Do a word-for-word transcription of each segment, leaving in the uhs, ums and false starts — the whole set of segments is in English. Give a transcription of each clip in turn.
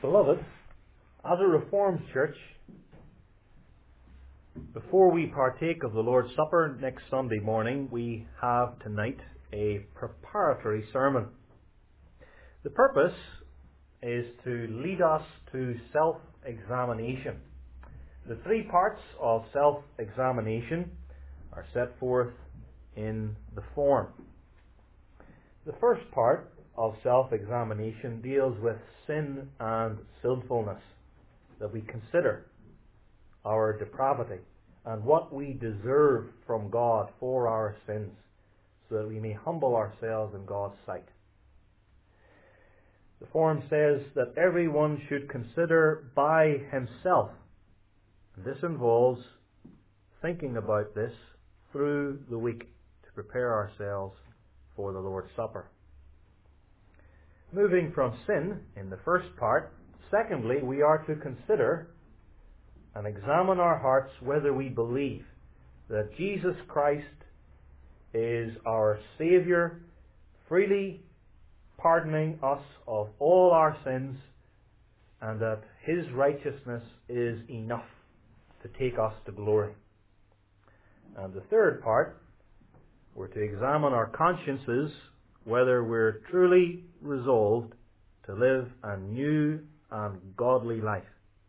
Beloved, as a Reformed church, before we partake of the Lord's Supper next Sunday morning, we have tonight a preparatory sermon. The purpose is to lead us to self-examination. The three parts of self-examination are set forth in the form. The first part of self-examination deals with sin and sinfulness, that we consider our depravity and what we deserve from God for our sins, so that we may humble ourselves in God's sight. The form says that everyone should consider by himself. This involves thinking about this through the week to prepare ourselves for the Lord's Supper. Moving from sin in the first part, secondly, we are to consider and examine our hearts whether we believe that Jesus Christ is our Saviour, freely pardoning us of all our sins, and that His righteousness is enough to take us to glory. And the third part, we're to examine our consciences whether we're truly resolved to live a new and godly life.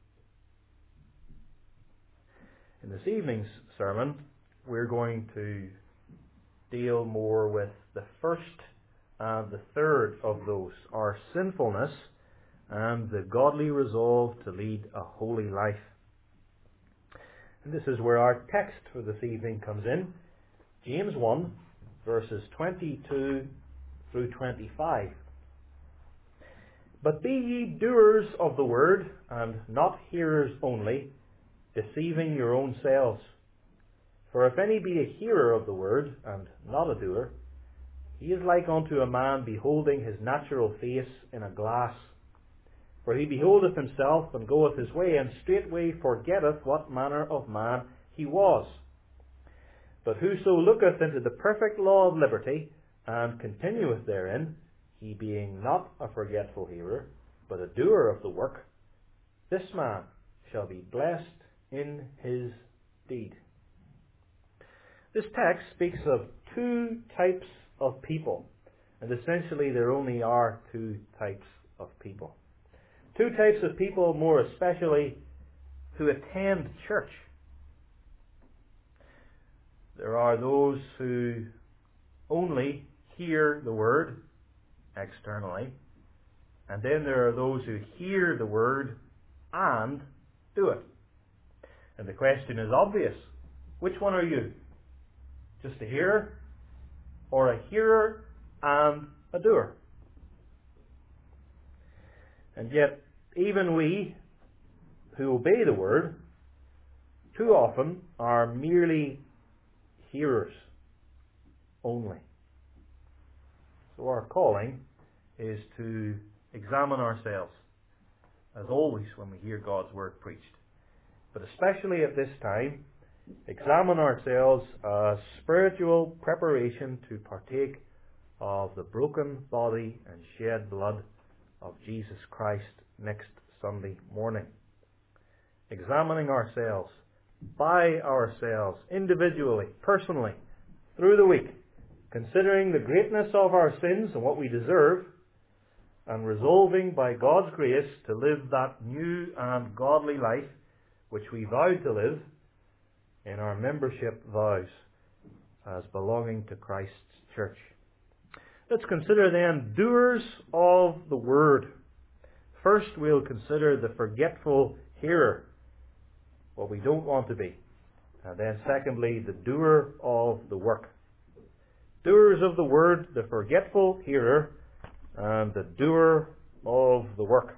In this evening's sermon, we're going to deal more with the first and the third of those, our sinfulness and the godly resolve to lead a holy life. And this is where our text for this evening comes in. James one, verses twenty-two through twenty-five. But be ye doers of the word, and not hearers only, deceiving your own selves. For if any be a hearer of the word, and not a doer, he is like unto a man beholding his natural face in a glass. For he beholdeth himself, and goeth his way, and straightway forgetteth what manner of man he was. But whoso looketh into the perfect law of liberty, and continueth therein, he being not a forgetful hearer, but a doer of the work, this man shall be blessed in his deed. This text speaks of two types of people, and essentially there only are two types of people. Two types of people, more especially, who attend church. There are those who only hear the word externally, and then there are those who hear the word and do it. And the question is obvious. Which one are you? Just a hearer, or a hearer and a doer? And yet, even we who obey the word too often are merely hearers only. So our calling is to examine ourselves, as always when we hear God's word preached. But especially at this time, examine ourselves as spiritual preparation to partake of the broken body and shed blood of Jesus Christ next Sunday morning. Examining ourselves by ourselves, individually, personally, through the week, considering the greatness of our sins and what we deserve, and resolving by God's grace to live that new and godly life which we vowed to live in our membership vows as belonging to Christ's church. Let's consider then doers of the word. First, we'll consider the forgetful hearer, what we don't want to be. And then secondly, the doer of the work. Doers of the word, the forgetful hearer, and the doer of the work.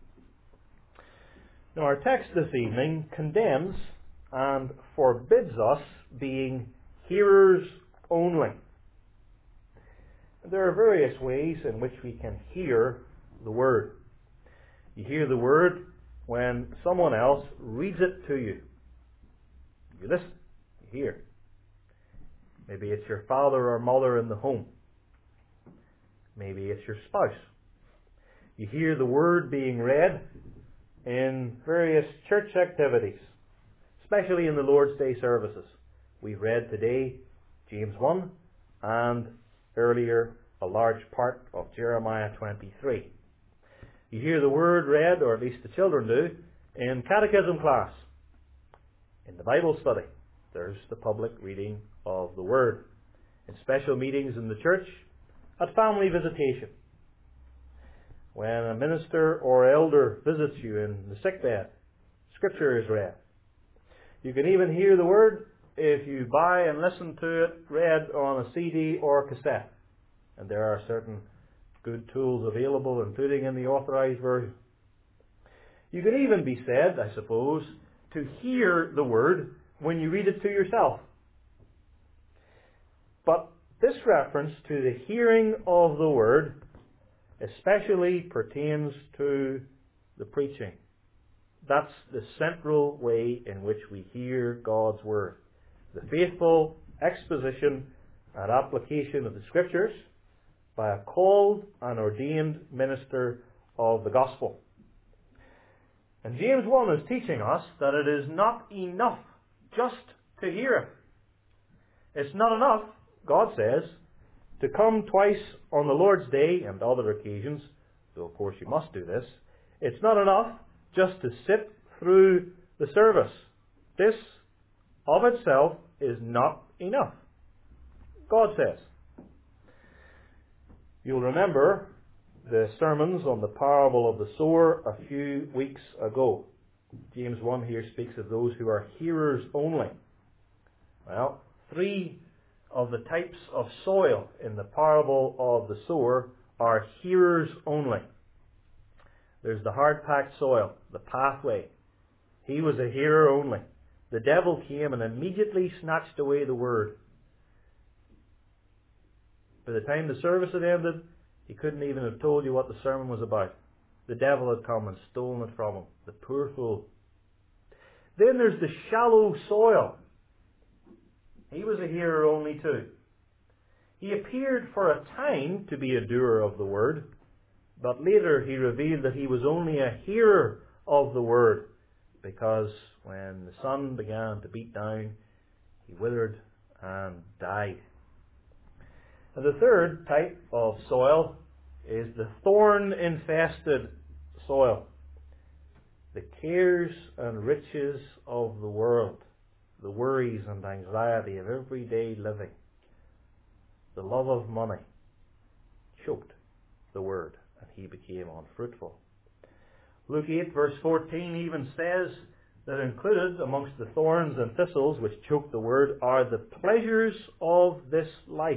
Now, our text this evening condemns and forbids us being hearers only. There are various ways in which we can hear the word. You hear the word when someone else reads it to you. You listen, you hear. Maybe it's your father or mother in the home. Maybe it's your spouse. You hear the Word being read in various church activities, especially in the Lord's Day services. We've read today James one and earlier a large part of Jeremiah twenty-three. You hear the Word read, or at least the children do, in catechism class, in the Bible study. There's the public reading of the Word. In special meetings in the church, at family visitation. When a minister or elder visits you in the sickbed, Scripture is read. You can even hear the Word if you buy and listen to it read on a C D or cassette. And there are certain good tools available, including in the authorized version. You can even be said, I suppose, to hear the Word when you read it to yourself. But this reference to the hearing of the Word especially pertains to the preaching. That's the central way in which we hear God's Word. The faithful exposition and application of the Scriptures by a called and ordained minister of the Gospel. And James one is teaching us that it is not enough just to hear it. It's not enough, God says, to come twice on the Lord's Day and other occasions, though of course you must do this. It's not enough just to sit through the service. This of itself is not enough, God says. You'll remember the sermons on the parable of the sower a few weeks ago. James one here speaks of those who are hearers only. Well, three of the types of soil in the parable of the sower are hearers only. There's the hard-packed soil, the pathway. He was a hearer only. The devil came and immediately snatched away the word. By the time the service had ended, he couldn't even have told you what the sermon was about. The devil had come and stolen it from him. The poor fool. Then there's the shallow soil. He was a hearer only too. He appeared for a time to be a doer of the word, but later he revealed that he was only a hearer of the word, because when the sun began to beat down, he withered and died. And the third type of soil is the thorn-infested soil. The cares and riches of the world, the worries and anxiety of everyday living, the love of money, choked the word, and he became unfruitful. Luke eight verse fourteen even says that included amongst the thorns and thistles which choke the word are the pleasures of this life.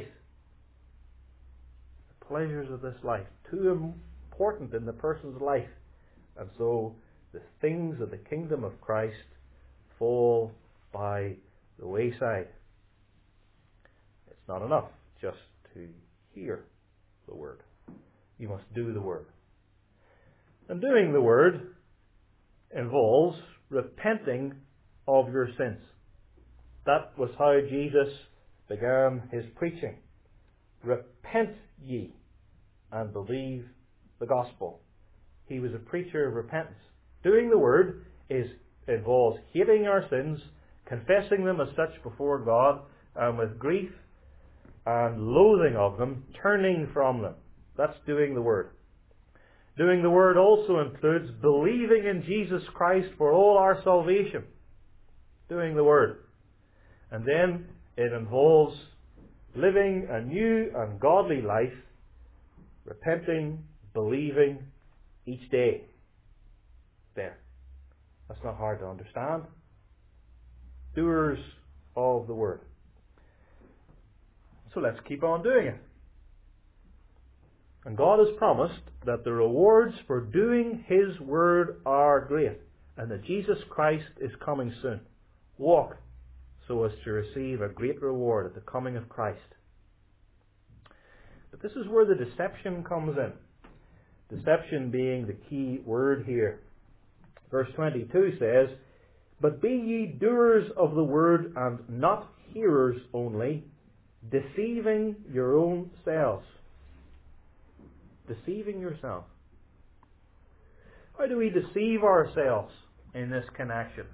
The pleasures of this life, too important in the person's life. And so the things of the kingdom of Christ fall by the wayside. It's not enough just to hear the word. You must do the word. And doing the word involves repenting of your sins. That was how Jesus began his preaching. Repent ye and believe the gospel. He was a preacher of repentance. Doing the word is involves hating our sins, confessing them as such before God, and with grief and loathing of them, turning from them. That's doing the word. Doing the word also includes believing in Jesus Christ for all our salvation. Doing the word. And then it involves living a new and godly life, repenting, believing each day. There. That's not hard to understand. Doers of the word. So let's keep on doing it. And God has promised that the rewards for doing his word are great, and that Jesus Christ is coming soon. Walk so as to receive a great reward at the coming of Christ. But this is where the deception comes in. Deception being the key word here. Verse twenty-two says, "But be ye doers of the word, and not hearers only, deceiving your own selves." Deceiving yourself. How do we deceive ourselves in this connection?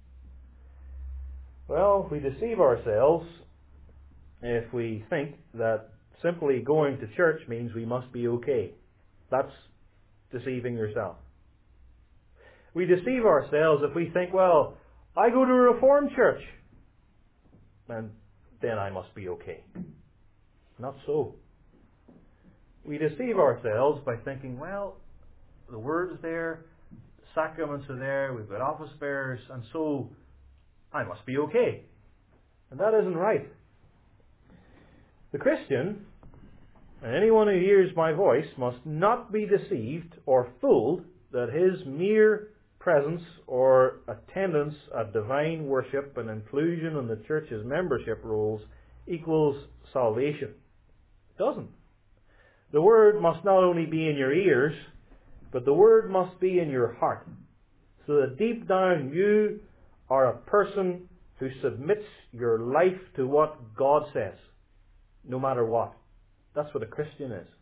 Well, we deceive ourselves if we think that simply going to church means we must be okay. That's deceiving yourself. We deceive ourselves if we think, well, I go to a Reformed church, and then I must be okay. Not so. We deceive ourselves by thinking, well, the Word's there, the sacraments are there, we've got office bearers, and so I must be okay. And that isn't right. The Christian, and anyone who hears my voice, must not be deceived or fooled that his mere presence or attendance at divine worship and inclusion in the church's membership rolls equals salvation. It doesn't. The Word must not only be in your ears, but the Word must be in your heart, so that deep down you are a person who submits your life to what God says, no matter what. That's what a Christian is.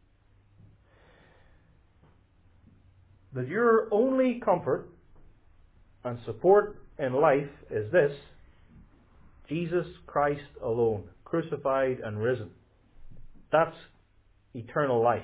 That your only comfort and support in life is this: Jesus Christ alone, crucified and risen. That's eternal life.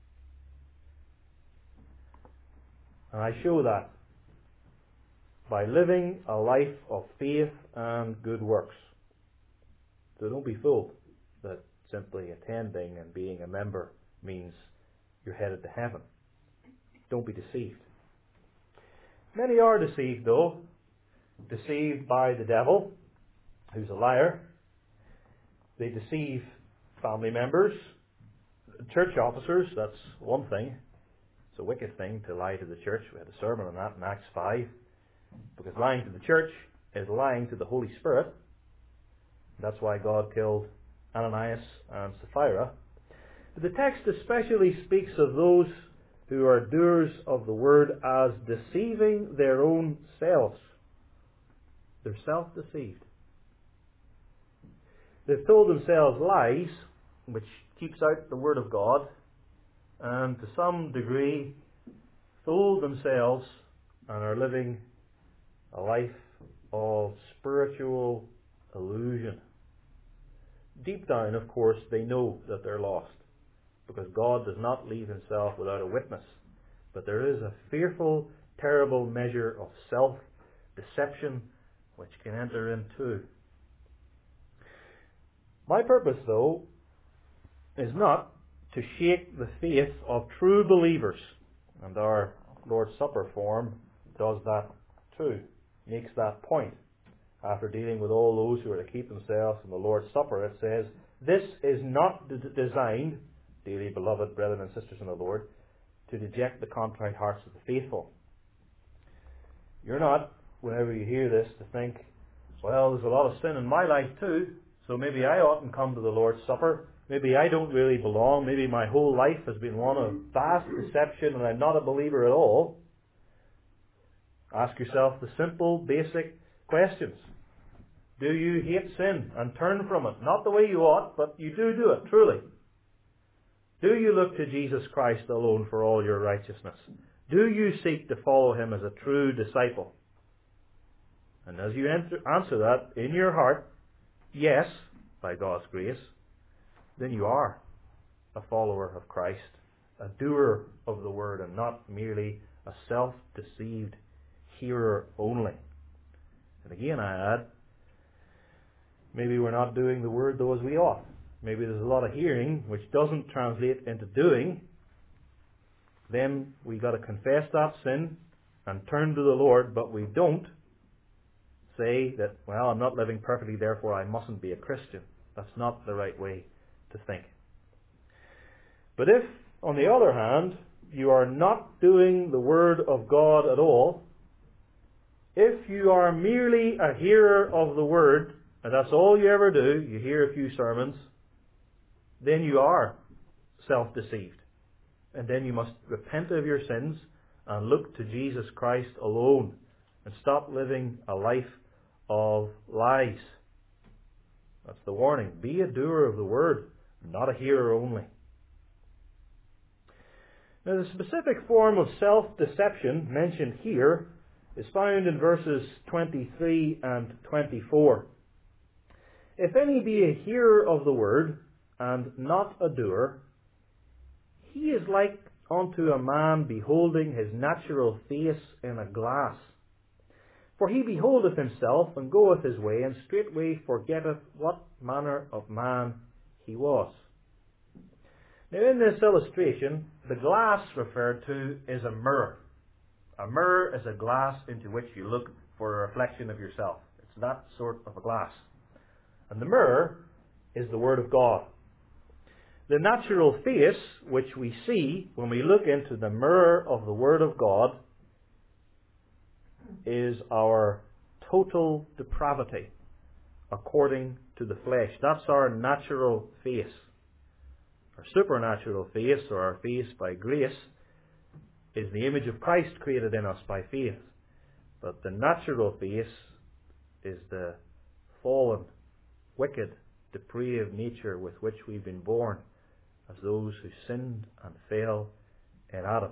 And I show that by living a life of faith and good works. So don't be fooled that simply attending and being a member means you're headed to heaven. Don't be deceived. Many are deceived, though. Deceived by the devil, who's a liar. They deceive family members, church officers. That's one thing. It's a wicked thing to lie to the church. We had a sermon on that in Acts five. Because lying to the church is lying to the Holy Spirit. That's why God killed Ananias and Sapphira. But the text especially speaks of those who are doers of the word as deceiving their own selves. They're self-deceived. They've told themselves lies, which keeps out the word of God, and to some degree fooled themselves and are living a life of spiritual illusion. Deep down, of course, they know that they're lost, because God does not leave himself without a witness. But there is a fearful, terrible measure of self-deception which can enter into. My purpose, though, is not to shake the faith of true believers, and our Lord's Supper form does that too, makes that point. After dealing with all those who are to keep themselves from the Lord's Supper, it says, this is not d- designed, dearly beloved brethren and sisters in the Lord, to deject the contrite hearts of the faithful. You're not, whenever you hear this, to think, well, there's a lot of sin in my life too, so maybe I oughtn't come to the Lord's Supper. Maybe I don't really belong. Maybe my whole life has been one of vast deception and I'm not a believer at all. Ask yourself the simple, basic questions. Do you hate sin and turn from it? Not the way you ought, but you do do it, truly. Do you look to Jesus Christ alone for all your righteousness? Do you seek to follow him as a true disciple? And as you enter, answer that in your heart, yes, by God's grace, then you are a follower of Christ, a doer of the word, and not merely a self-deceived hearer only. And again I add, maybe we're not doing the word though as we ought. Maybe there's a lot of hearing which doesn't translate into doing. Then we've got to confess that sin and turn to the Lord, but we don't say that, well, I'm not living perfectly, therefore I mustn't be a Christian. That's not the right way to think. But if, on the other hand, you are not doing the Word of God at all, if you are merely a hearer of the Word, and that's all you ever do, you hear a few sermons, then you are self-deceived. And then you must repent of your sins and look to Jesus Christ alone and stop living a life of lies. That's the warning. Be a doer of the word, not a hearer only. Now, the specific form of self-deception mentioned here is found in verses twenty-three and twenty-four. If any be a hearer of the word, and not a doer, he is like unto a man beholding his natural face in a glass. For he beholdeth himself, and goeth his way, and straightway forgetteth what manner of man he was. Now, in this illustration, the glass referred to is a mirror. A mirror is a glass into which you look for a reflection of yourself. It's that sort of a glass. And the mirror is the Word of God. The natural face, which we see when we look into the mirror of the Word of God, is our total depravity according to the flesh. That's our natural face. Our supernatural face, or our face by grace, is the image of Christ created in us by faith. But the natural face is the fallen, wicked, depraved nature with which we've been born as those who sinned and fell in Adam.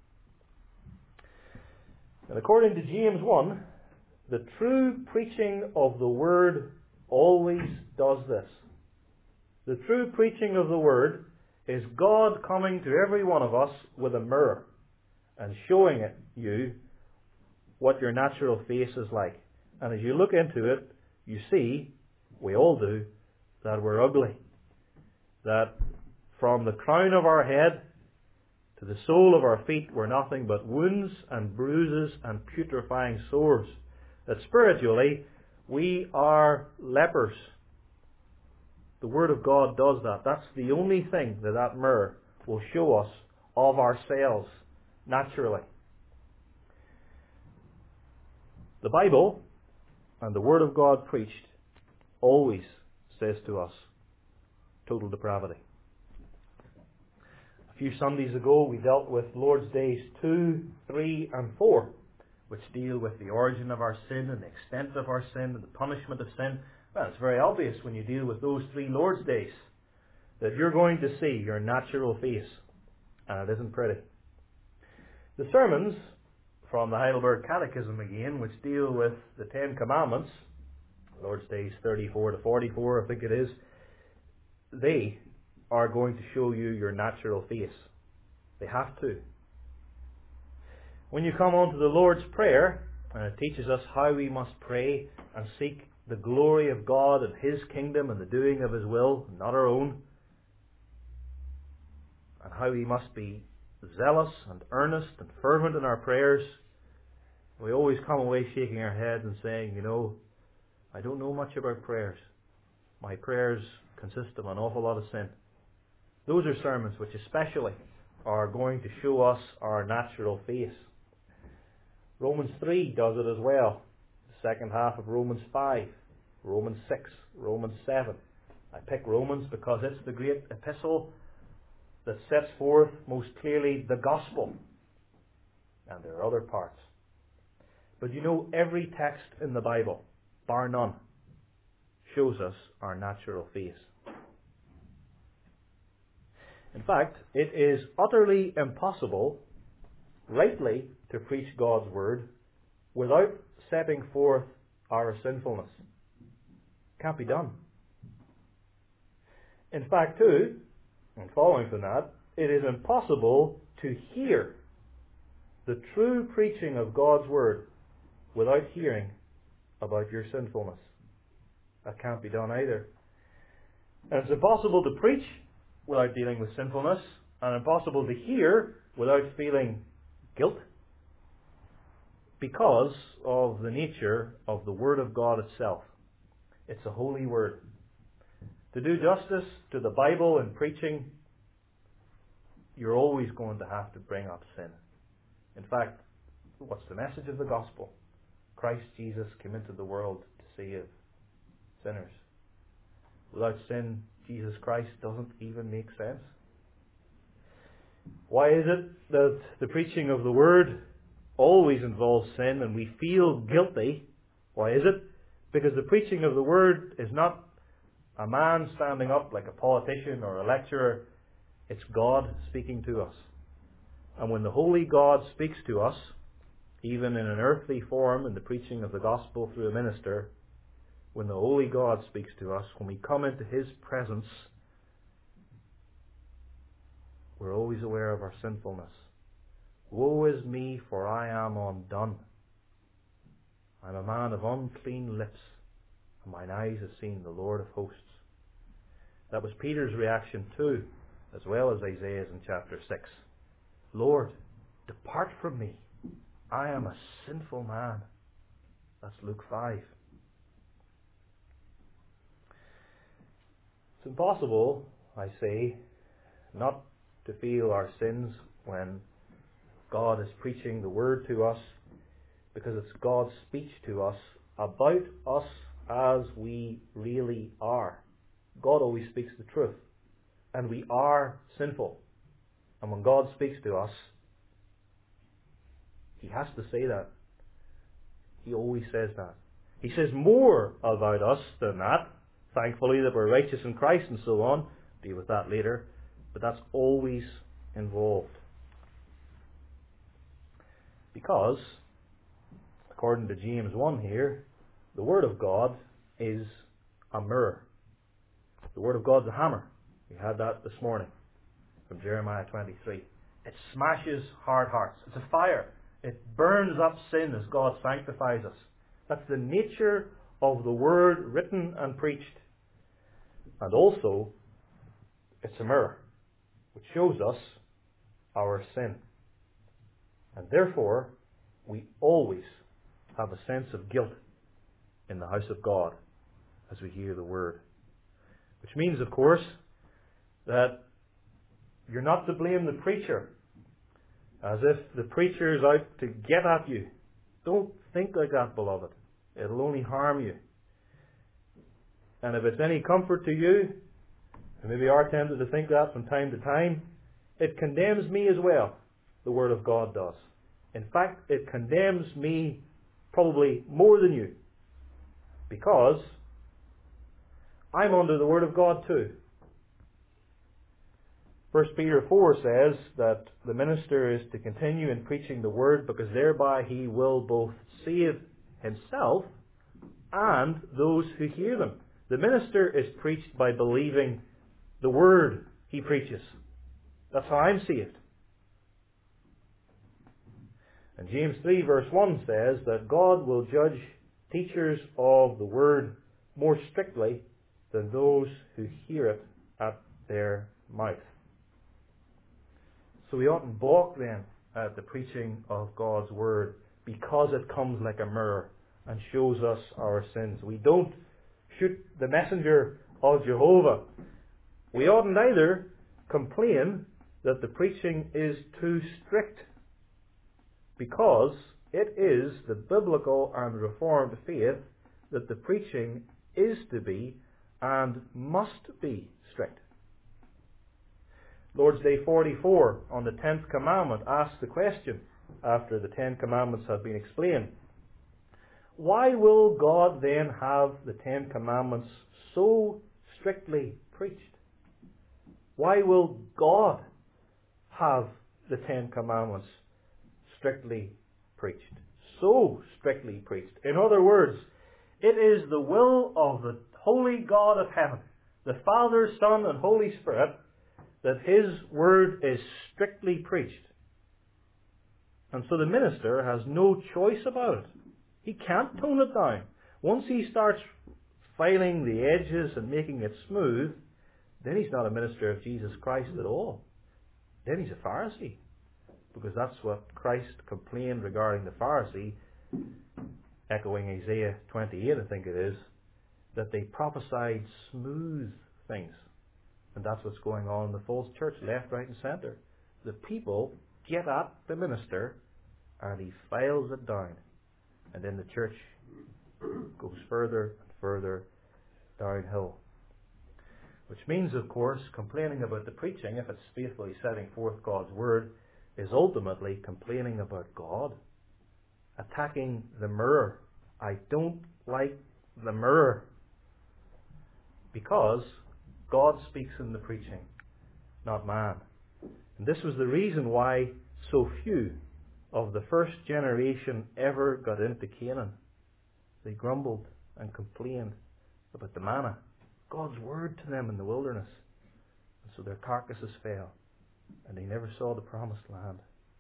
And according to James one, the true preaching of the Word always does this. The true preaching of the Word is God coming to every one of us with a mirror and showing it you what your natural face is like. And as you look into it, you see, we all do, that we're ugly. That from the crown of our head to the sole of our feet, we're nothing but wounds and bruises and putrefying sores. That spiritually, we are lepers. The Word of God does that. That's the only thing that that mirror will show us of ourselves naturally. The Bible and the Word of God preached always says to us total depravity. A few Sundays ago we dealt with Lord's Days two, three and four, which deal with the origin of our sin and the extent of our sin and the punishment of sin. Well, it's very obvious when you deal with those three Lord's Days that you're going to see your natural face, and it isn't pretty. The sermons from the Heidelberg Catechism again, which deal with the Ten Commandments, Lord's Days thirty-four to forty-four, I think it is, they are going to show you your natural face. They have to. When you come on to the Lord's Prayer, and it teaches us how we must pray and seek the glory of God and His kingdom and the doing of His will, not our own, and how we must be zealous and earnest and fervent in our prayers, we always come away shaking our heads and saying, you know, I don't know much about prayers. My prayers consist of an awful lot of sin. Those are sermons which especially are going to show us our natural face. Romans three does it as well. The second half of Romans five, Romans six, Romans seven. I pick Romans because it's the great epistle that sets forth most clearly the gospel. And there are other parts. But you know, every text in the Bible, bar none, shows us our natural face. In fact, it is utterly impossible rightly to preach God's word without setting forth our sinfulness. Can't be done. In fact, too, and following from that, it is impossible to hear the true preaching of God's word without hearing about your sinfulness. That can't be done either. And it's impossible to preach without dealing with sinfulness, and impossible to hear without feeling guilt, because of the nature of the Word of God itself. It's a holy Word. To do justice to the Bible in preaching, you're always going to have to bring up sin. In fact, what's the message of the gospel? Christ Jesus came into the world to save sinners. Without sin, Jesus Christ doesn't even make sense. Why is it that the preaching of the Word always involves sin and we feel guilty? Why is it? Because the preaching of the Word is not a man standing up like a politician or a lecturer. It's God speaking to us. And when the Holy God speaks to us, even in an earthly form in the preaching of the gospel through a minister, when the Holy God speaks to us, when we come into His presence, we're always aware of our sinfulness. Woe is me, for I am undone. I'm a man of unclean lips, and mine eyes have seen the Lord of hosts. That was Peter's reaction too, as well as Isaiah's in chapter six. Lord, depart from me. I am a sinful man. That's Luke five. It's impossible, I say, not to feel our sins when God is preaching the Word to us, because it's God's speech to us about us as we really are. God always speaks the truth, and we are sinful. And when God speaks to us, He has to say that. He always says that. He says more about us than that. Thankfully that we're righteous in Christ and so on. Deal with that later. But that's always involved. Because, according to James one here, the Word of God is a mirror. The Word of God's a hammer. We had that this morning from Jeremiah twenty-three. It smashes hard hearts. It's a fire. It burns up sin as God sanctifies us. That's the nature of the Word written and preached. And also, it's a mirror which shows us our sin. And therefore, we always have a sense of guilt in the house of God as we hear the Word. Which means, of course, that you're not to blame the preacher as if the preacher is out to get at you. Don't think like that, beloved. It'll only harm you. And if it's any comfort to you, and maybe are tempted to think that from time to time, it condemns me as well. The Word of God does. In fact, it condemns me probably more than you. Because I'm under the Word of God too. First Peter four says that the minister is to continue in preaching the Word, because thereby he will both save himself and those who hear them. The minister is preached by believing the Word he preaches. That's how I'm saved. And James three verse one says that God will judge teachers of the Word more strictly than those who hear it at their mouth. So we oughtn't balk then at the preaching of God's Word, because it comes like a mirror and shows us our sins. We don't shoot the messenger of Jehovah. We oughtn't either complain that the preaching is too strict, because it is the biblical and Reformed faith that the preaching is to be and must be strict. Lord's Day forty-four on the tenth commandment asks the question, after the Ten Commandments have been explained, why will God then have the Ten Commandments so strictly preached? Why will God have the Ten Commandments strictly preached? So strictly preached. In other words, it is the will of the Holy God of heaven, the Father, Son, and Holy Spirit, that His Word is strictly preached. And so the minister has no choice about it. He can't tone it down. Once he starts filing the edges and making it smooth, then he's not a minister of Jesus Christ at all. Then he's a Pharisee. Because that's what Christ complained regarding the Pharisee, echoing Isaiah twenty-eight, I think it is, that they prophesied smooth things. And that's what's going on in the false church, left, right and centre. The people get at the minister and he files it down. And then the church goes further and further downhill. Which means, of course, complaining about the preaching, if it's faithfully setting forth God's Word, is ultimately complaining about God. Attacking the mirror. I don't like the mirror. Because God speaks in the preaching, not man. And this was the reason why So few of the first generation ever got into Canaan. They grumbled and complained about the manna, God's word to them in the wilderness. And so their carcasses fell, and they never saw the promised land.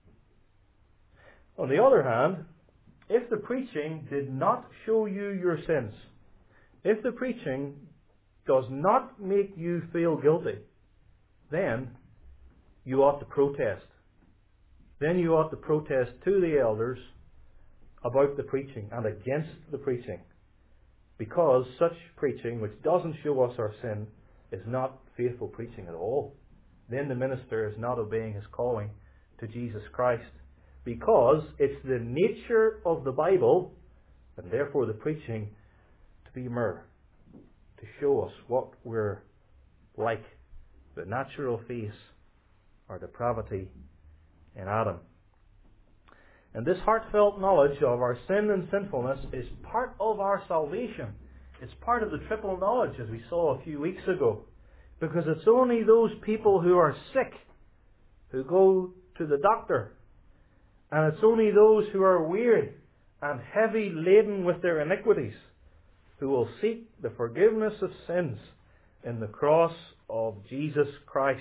On the other hand, if the preaching did not show you your sins, if the preaching does not make you feel guilty, then you ought to protest. Then you ought to protest to the elders about the preaching and against the preaching. Because such preaching, which doesn't show us our sin, is not faithful preaching at all. Then the minister is not obeying his calling to Jesus Christ. Because it's the nature of the Bible, and therefore the preaching, to be myrrh, to show us what we're like, the natural face, our depravity in Adam. And this heartfelt knowledge of our sin and sinfulness is part of our salvation. It's part of the triple knowledge, as we saw a few weeks ago. Because it's only those people who are sick who go to the doctor. And it's only those who are weary and heavy laden with their iniquities who will seek the forgiveness of sins in the cross of Jesus Christ.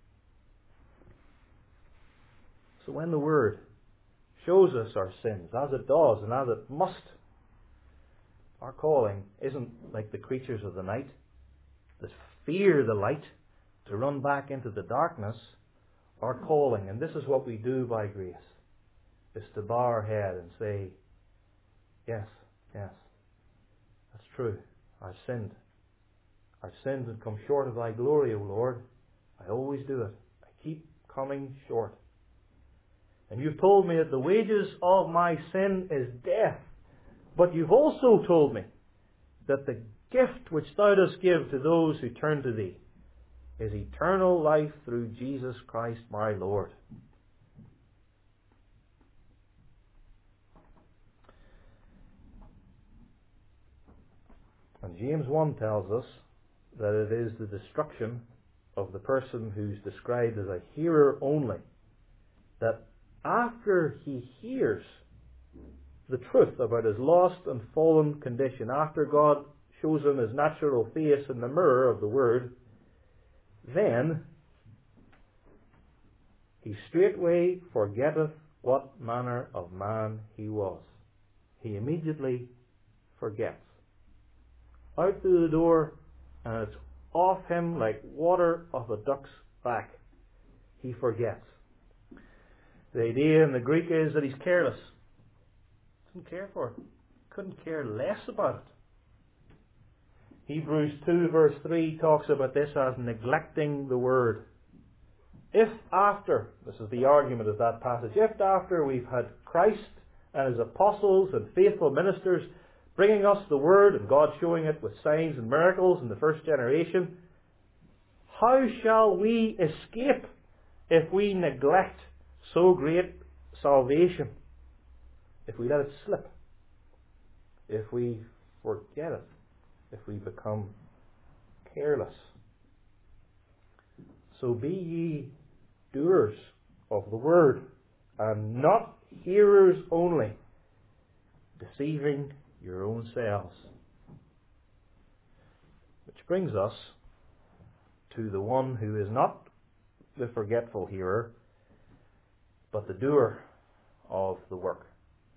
So when the Word shows us our sins, as it does and as it must, our calling isn't like the creatures of the night that fear the light to run back into the darkness. Our calling, and this is what we do by grace, is to bow our head and say, yes, yes, that's true. I've sinned. I've sinned and come short of thy glory, O Lord. I always do it. I keep coming short. And you've told me that the wages of my sin is death. But you've also told me that the gift which thou dost give to those who turn to thee is eternal life through Jesus Christ my Lord. And James one tells us that it is the destruction of the person who's described as a hearer only, that after he hears the truth about his lost and fallen condition, after God shows him his natural face in the mirror of the Word, then he straightway forgetteth what manner of man he was. He immediately forgets. Out through the door, and it's off him like water off a duck's back. He forgets. The idea in the Greek is that he's careless. Doesn't care for it. Couldn't care less about it. Hebrews two verse three talks about this as neglecting the Word. If after, this is the argument of that passage, if after we've had Christ and His apostles and faithful ministers bringing us the Word and God showing it with signs and miracles in the first generation, how shall we escape if we neglect so great salvation? If we let it slip, if we forget it, if we become careless. So be ye doers of the Word, and not hearers only, deceiving your own selves. Which brings us to the one who is not the forgetful hearer, but the doer of the work.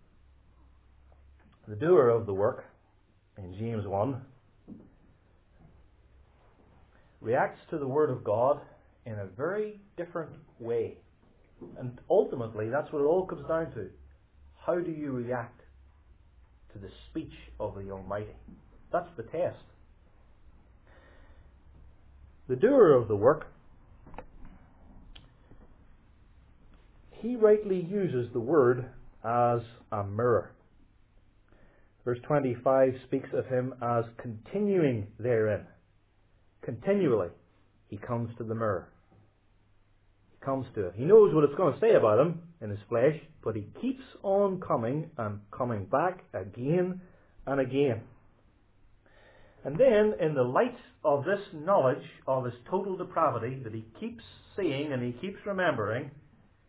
The doer of the work, in James one, reacts to the Word of God in a very different way. And ultimately, that's what it all comes down to. How do you react to the speech of the Almighty? That's the test. The doer of the work, he rightly uses the Word as a mirror. Verse twenty-five speaks of him as continuing therein. Continually, he comes to the mirror. He comes to it. He knows what it's going to say about him in his flesh, but he keeps on coming and coming back again and again. And then, in the light of this knowledge of his total depravity that he keeps seeing and he keeps remembering,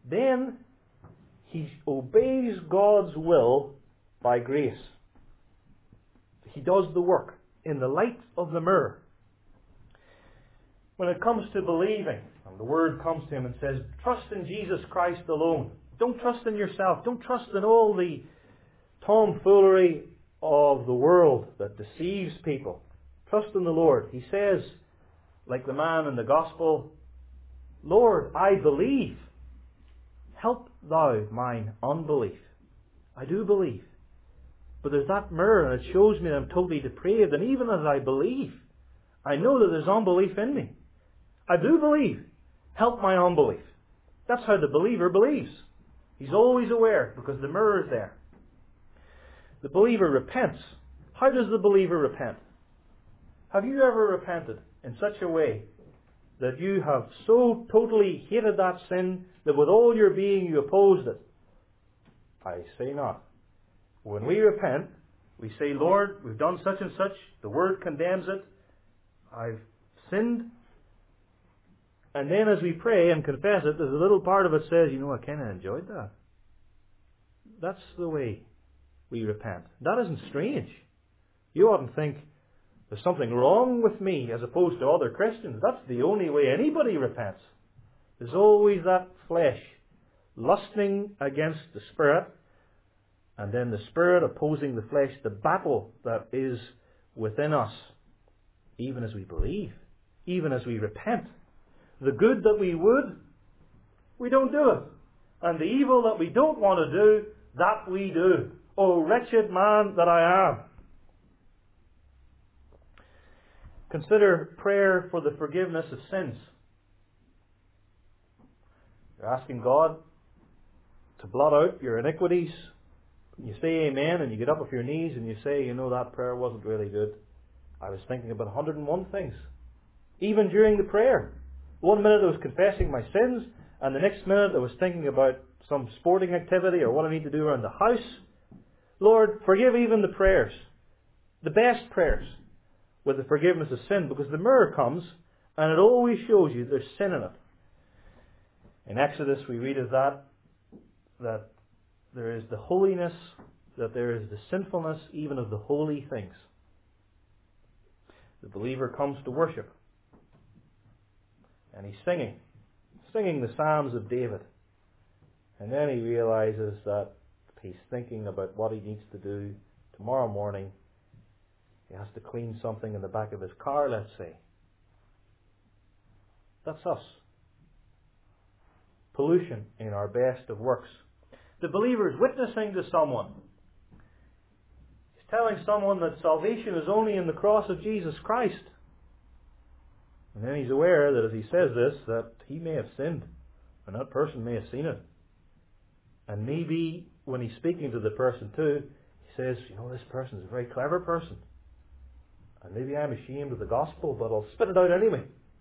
then he obeys God's will by grace. He does the work in the light of the mirror. When it comes to believing, and the Word comes to him and says, trust in Jesus Christ alone. Don't trust in yourself. Don't trust in all the tomfoolery of the world that deceives people. Trust in the Lord. He says, like the man in the Gospel, Lord, I believe. Help thou mine unbelief. I do believe. But there's that mirror and it shows me that I'm totally depraved. And even as I believe, I know that there's unbelief in me. I do believe. Help my unbelief. That's how the believer believes. He's always aware because the mirror is there. The believer repents. How does the believer repent? Have you ever repented in such a way that you have so totally hated that sin that with all your being you opposed it? I say not. When we repent, we say, Lord, we've done such and such. The Word condemns it. I've sinned. And then as we pray and confess it, there's a little part of it says, you know, I kind of enjoyed that. That's the way we repent. That isn't strange. You oughtn't think there's something wrong with me as opposed to other Christians. That's the only way anybody repents. There's always that flesh lusting against the Spirit, and then the Spirit opposing the flesh, the battle that is within us, even as we believe, even as we repent. The good that we would, we don't do it. And the evil that we don't want to do, that we do. Oh, wretched man that I am. Consider prayer for the forgiveness of sins. You're asking God to blot out your iniquities. You say amen and you get up off your knees and you say, you know, that prayer wasn't really good. I was thinking about one hundred and one things. Even during the prayer. One minute I was confessing my sins, and the next minute I was thinking about some sporting activity or what I need to do around the house. Lord, forgive even the prayers, the best prayers, with the forgiveness of sin, because the mirror comes and it always shows you there's sin in it. In Exodus we read of that, that there is the holiness, that there is the sinfulness even of the holy things. The believer comes to worship. And he's singing, singing the Psalms of David. And then he realizes that he's thinking about what he needs to do tomorrow morning. He has to clean something in the back of his car, let's say. That's us. Pollution in our best of works. The believer is witnessing to someone. He's telling someone that salvation is only in the cross of Jesus Christ. And then he's aware that as he says this, that he may have sinned. And that person may have seen it. And maybe when he's speaking to the person too, he says, you know, this person is a very clever person. And maybe I'm ashamed of the gospel, but I'll spit it out anyway.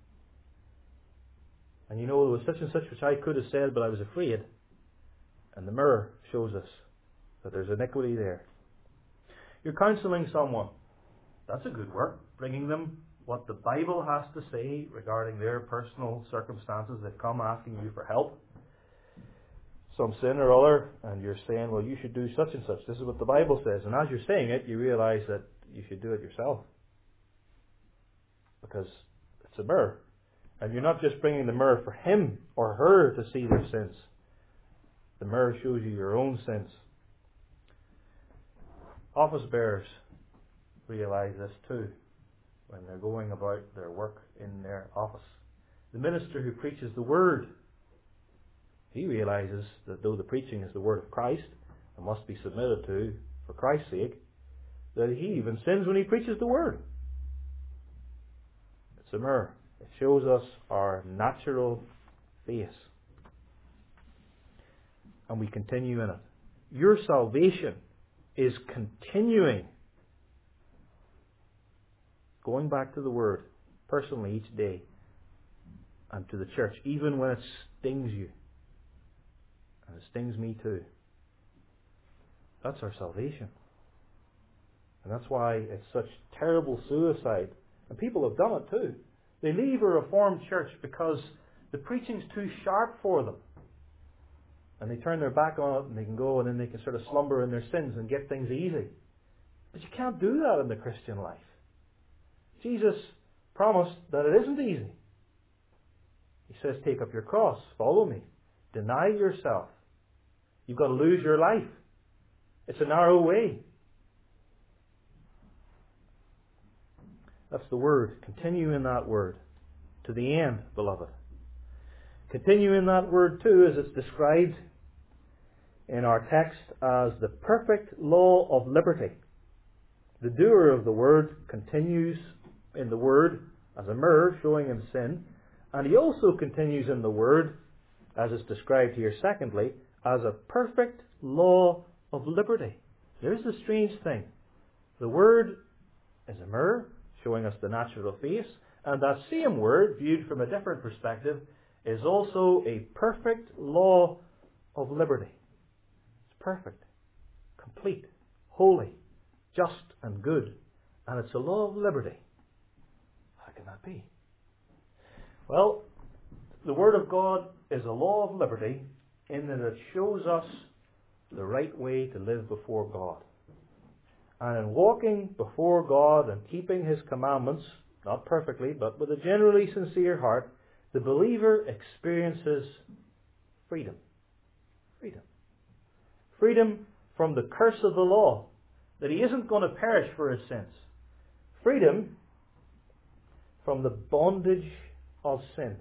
And you know, there was such and such which I could have said, but I was afraid. And the mirror shows us that there's iniquity there. You're counselling someone. That's a good work. Bringing them what the Bible has to say regarding their personal circumstances. They've come asking you for help. Some sin or other, and you're saying, well, you should do such and such. This is what the Bible says. And as you're saying it, you realize that you should do it yourself. Because it's a mirror. And you're not just bringing the mirror for him or her to see their sins. The mirror shows you your own sins. Office bearers realize this too when they're going about their work in their office. The minister who preaches the Word, he realizes that though the preaching is the Word of Christ and must be submitted to for Christ's sake, that he even sins when he preaches the Word. It's a mirror. It shows us our natural face. And we continue in it. Your salvation is continuing. Going back to the Word personally each day and to the church, even when it stings you. And it stings me too. That's our salvation. And that's why it's such terrible suicide. And people have done it too. They leave a Reformed church because the preaching's too sharp for them. And they turn their back on it and they can go and then they can sort of slumber in their sins and get things easy. But you can't do that in the Christian life. Jesus promised that it isn't easy. He says, take up your cross, follow me, deny yourself. You've got to lose your life. It's a narrow way. That's the word. Continue in that word to the end, beloved. Continue in that word too, as it's described in our text as the perfect law of liberty. The doer of the word continues in the word as a mirror showing him sin, and he also continues in the word, as is described here secondly, as a perfect law of liberty. Here's the strange thing. The word is a mirror showing us the natural face, and that same word, viewed from a different perspective, is also a perfect law of liberty. It's perfect, complete, holy, just and good, and it's a law of liberty. How can that be? Well, the Word of God is a law of liberty in that it shows us the right way to live before God. And in walking before God and keeping His commandments, not perfectly, but with a generally sincere heart, the believer experiences freedom. Freedom. Freedom from the curse of the law, that he isn't going to perish for his sins. Freedom from the bondage of sin.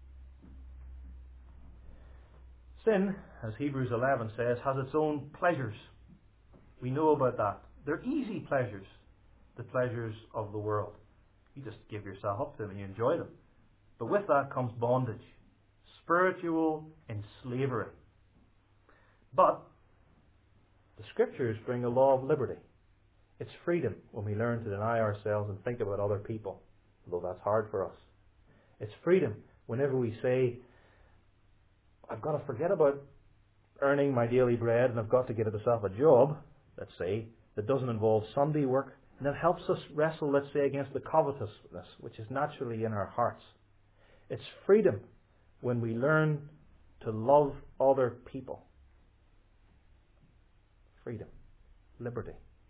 Sin, as Hebrews eleven says, has its own pleasures. We know about that. They're easy pleasures, the pleasures of the world. You just give yourself up to them and you enjoy them. But with that comes bondage, spiritual enslavery. But the Scriptures bring a law of liberty. It's freedom when we learn to deny ourselves and think about other people, although that's hard for us. It's freedom whenever we say, I've got to forget about earning my daily bread and I've got to get myself a job, let's say, that doesn't involve Sunday work, and that helps us wrestle, let's say, against the covetousness, which is naturally in our hearts. It's freedom when we learn to love other people. Freedom, liberty.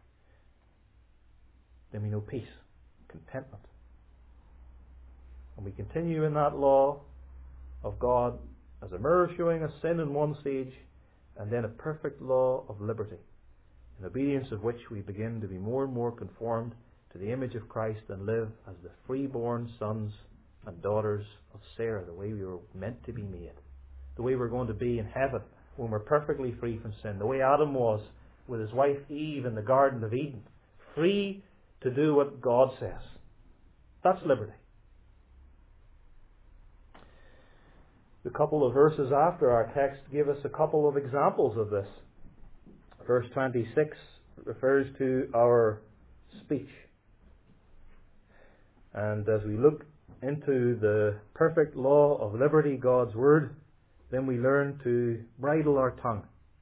Then we know peace, contentment. And we continue in that law of God as a mirror showing us sin in one stage, and then a perfect law of liberty, in obedience of which we begin to be more and more conformed to the image of Christ and live as the freeborn sons and daughters of Sarah, the way we were meant to be made, the way we're going to be in heaven when we're perfectly free from sin, the way Adam was with his wife Eve in the Garden of Eden, free to do what God says. That's liberty. The couple of verses after our text give us a couple of examples of this. Verse twenty-six refers to our speech. And as we look into the perfect law of liberty, God's Word, then we learn to bridle our tongue.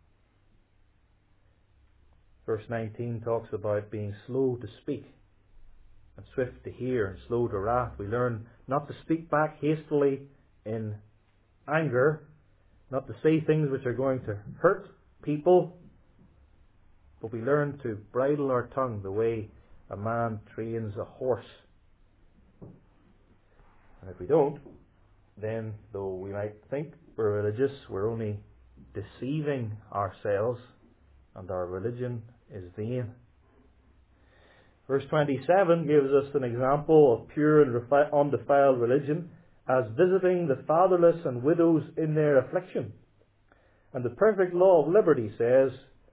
Verse nineteen talks about being slow to speak and swift to hear and slow to wrath. We learn not to speak back hastily in anger, not to say things which are going to hurt people, but we learn to bridle our tongue the way a man trains a horse. And if we don't, then though we might think we're religious, we're only deceiving ourselves, and our religion is vain. Verse twenty-seven gives us an example of pure and undefiled religion as visiting the fatherless and widows in their affliction. And the perfect law of liberty says,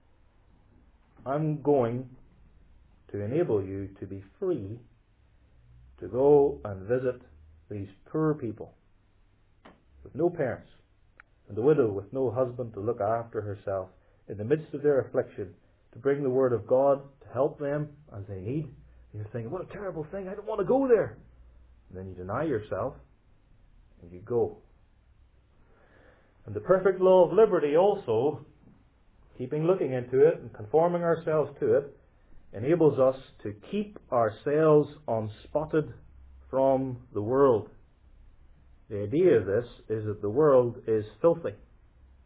I'm going to enable you to be free to go and visit these poor people with no parents, and the widow with no husband to look after herself in the midst of their affliction, to bring the word of God to help them as they need. And you're thinking, what a terrible thing, I don't want to go there. And then you deny yourself and you go. And the perfect law of liberty also, keeping looking into it and conforming ourselves to it, enables us to keep ourselves unspotted from the world. The idea of this is that the world is filthy.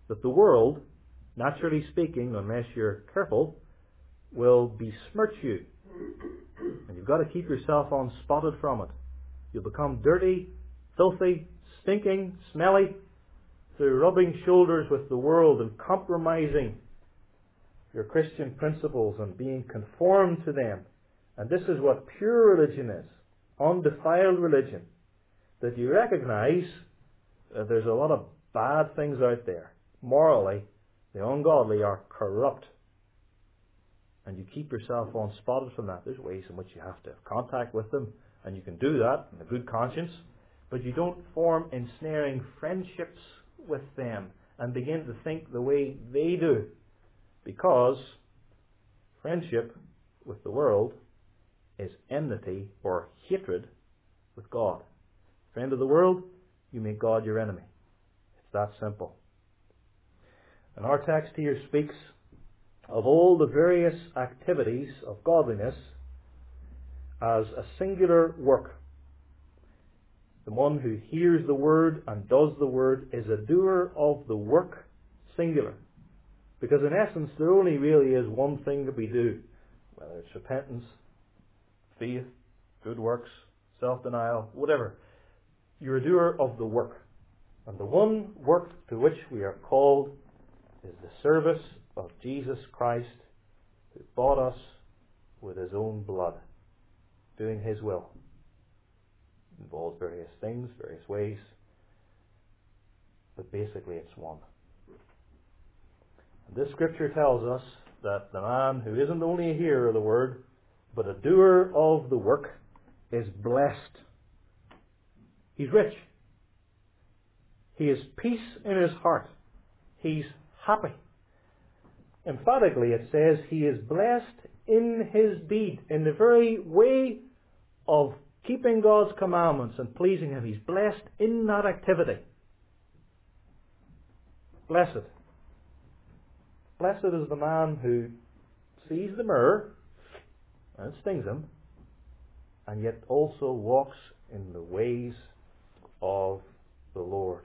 that the world, naturally speaking, unless you're careful, will besmirch you. And you've got to keep yourself unspotted from it. You'll become dirty, filthy, stinking, smelly through rubbing shoulders with the world and compromising your Christian principles and being conformed to them. And this is what pure religion is, undefiled religion. That you recognize that there's a lot of bad things out there. Morally, the ungodly are corrupt. And you keep yourself unspotted from that. There's ways in which you have to have contact with them, and you can do that in a good conscience, but you don't form ensnaring friendships with them and begin to think the way they do, because friendship with the world is enmity or hatred with God. Friend of the world, you make God your enemy. It's that simple. And our text here speaks of all the various activities of godliness as a singular work. The one who hears the word and does the word is a doer of the work, singular. Because in essence, there only really is one thing that we do, whether it's repentance, faith, good works, self-denial, whatever. You're a doer of the work. And the one work to which we are called is the service of Jesus Christ, who bought us with his own blood, doing his will. It involves various things, various ways, but basically it's one. And this scripture tells us that the man who isn't only a hearer of the word, but a doer of the work, is blessed. He's rich. He has peace in his heart. He's happy. Emphatically, it says he is blessed in his deed, in the very way of keeping God's commandments and pleasing him. He's blessed in that activity. Blessed. Blessed is the man who sees the mirror, and it stings him, and yet also walks in the ways of the Lord.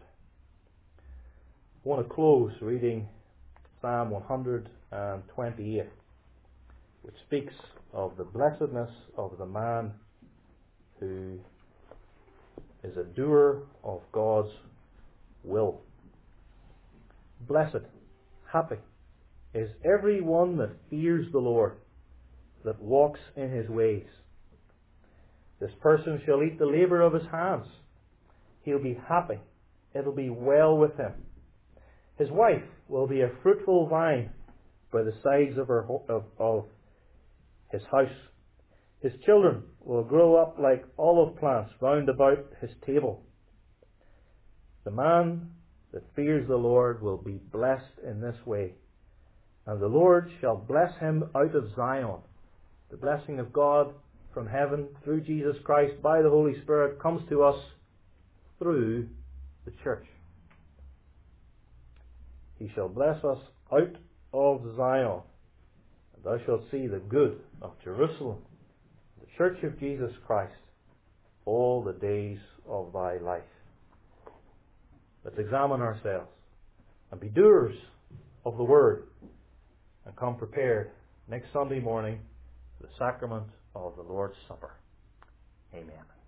I want to close reading Psalm one hundred twenty-eight, which speaks of the blessedness of the man who is a doer of God's will. Blessed, happy, is every one that fears the Lord, that walks in his ways. This person shall eat the labour of his hands. He'll be happy. It'll be well with him. His wife will be a fruitful vine by the sides of, her, of, of his house. His children will grow up like olive plants round about his table. The man that fears the Lord will be blessed in this way. And the Lord shall bless him out of Zion. The blessing of God from heaven through Jesus Christ by the Holy Spirit comes to us through the church. He shall bless us out of Zion. And thou shalt see the good of Jerusalem, the church of Jesus Christ, all the days of thy life. Let's examine ourselves and be doers of the word, and come prepared next Sunday morning for the sacrament of the Lord's Supper. Amen.